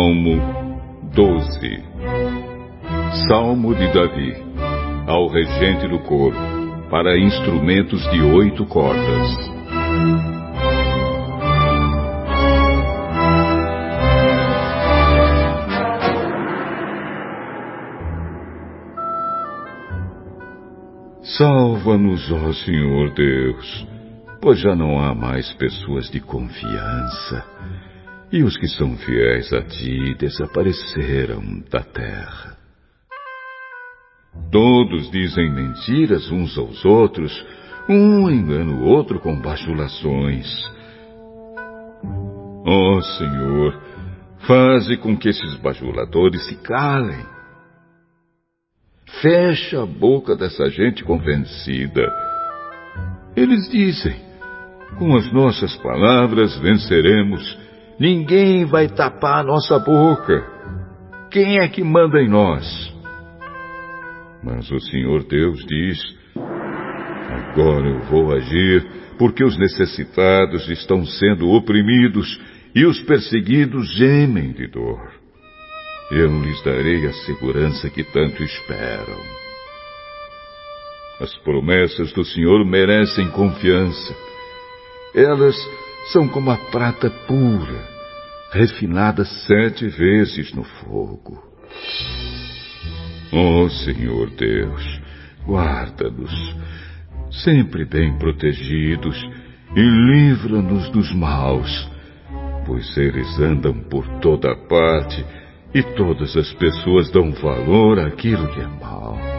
Salmo 12. Salmo de Davi, ao regente do coro, para instrumentos de 8 cordas. Salva-nos, ó Senhor Deus, pois já não há mais pessoas de confiança, e os que são fiéis a Ti desapareceram da terra. Todos dizem mentiras uns aos outros, um engana o outro com bajulações. Ó Senhor, faze com que esses bajuladores se calem. Fecha a boca dessa gente convencida. Eles dizem, com as nossas palavras venceremos. Ninguém vai tapar a nossa boca. Quem é que manda em nós? Mas o Senhor Deus diz, agora eu vou agir, porque os necessitados estão sendo oprimidos e os perseguidos gemem de dor. Eu lhes darei a segurança que tanto esperam. As promessas do Senhor merecem confiança. Elas são como a prata pura, refinada 7 vezes no fogo. Ó Senhor Deus, guarda-nos, sempre bem protegidos, e livra-nos dos maus, pois eles andam por toda parte, e todas as pessoas dão valor àquilo que é mau.